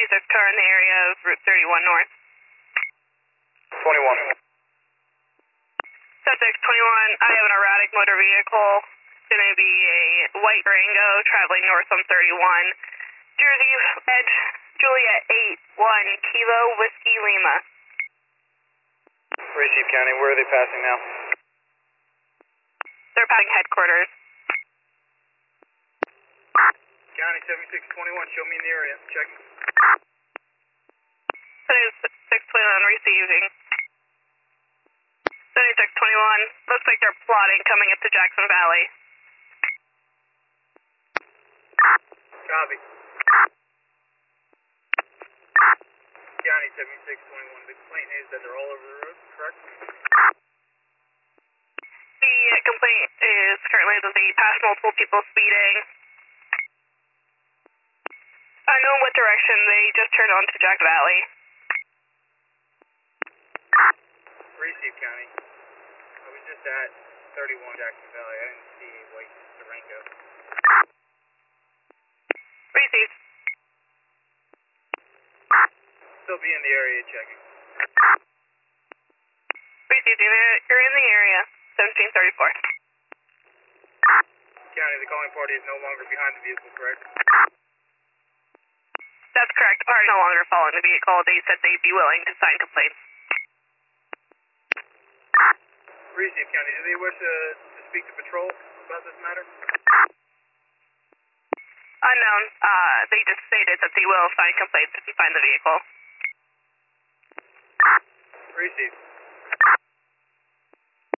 36 car in the area of Route 31 North. 21. Subject 21, I have an erratic motor vehicle. It's going to be a white Durango traveling north on 31. Jersey Edge, Juliet 81, Kilo Whiskey Lima. Receive County, where are they passing now? They're passing headquarters. County 7621, show me in the area. Checking. That is 621 receiving. 7621, looks like they're plotting coming up to Jackson Valley. Copy. County 7621, the complaint is that they're all over the road, correct? The complaint is currently that they passed multiple people speeding. I know what direction they just turned onto Jack Valley. Receive County. I was just at 31 Jackson Valley. I didn't see a white Durango. Receive. Still be in the area checking. Receive, you're in the area. 1734. County, the calling party is no longer behind the vehicle, correct? That's correct. Are no longer following the vehicle. They said they'd be willing to sign complaints. Receive County, do they wish to speak to patrol about this matter? Unknown. They just stated that they will sign complaints if you find the vehicle. Receive.